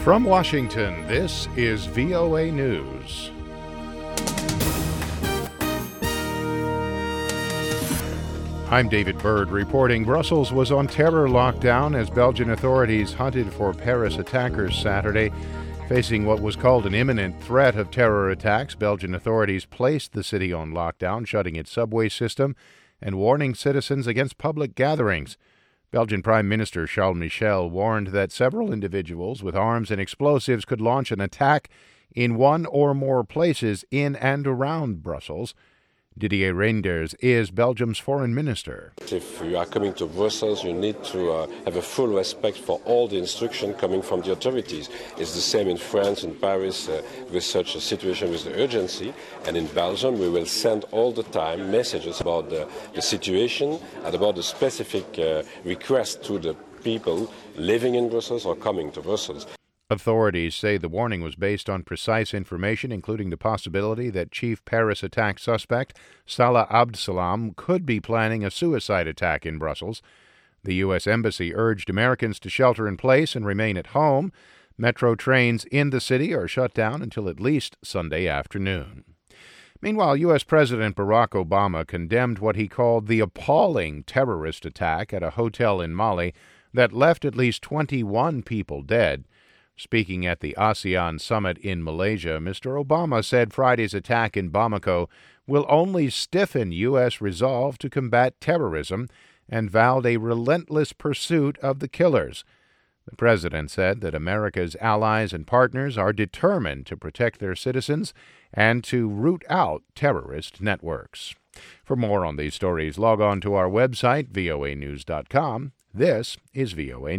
From Washington, this is VOA News. I'm David Byrd reporting Brussels was on terror lockdown as Belgian authorities hunted for Paris attackers Saturday. Facing what was called an imminent threat of terror attacks, Belgian authorities placed the city on lockdown, shutting its subway system and warning citizens against public gatherings. Belgian Prime Minister Charles Michel warned that several individuals with arms and explosives could launch an attack in one or more places in and around Brussels. Didier Reynders is Belgium's foreign minister. If you are coming to Brussels, you need to have a full respect for all the instruction coming from the authorities. It's the same in France, in Paris, with such a situation with the urgency. And in Belgium, we will send all the time messages about the situation and about the specific requests to the people living in Brussels or coming to Brussels. Authorities say the warning was based on precise information, including the possibility that chief Paris attack suspect Salah Abdeslam could be planning a suicide attack in Brussels. The U.S. Embassy urged Americans to shelter in place and remain at home. Metro trains in the city are shut down until at least Sunday afternoon. Meanwhile, U.S. President Barack Obama condemned what he called the appalling terrorist attack at a hotel in Mali that left at least 21 people dead. Speaking at the ASEAN summit in Malaysia, Mr. Obama said Friday's attack in Bamako will only stiffen U.S. resolve to combat terrorism and vowed a relentless pursuit of the killers. The president said that America's allies and partners are determined to protect their citizens and to root out terrorist networks. For more on these stories, log on to our website, voanews.com. This is VOA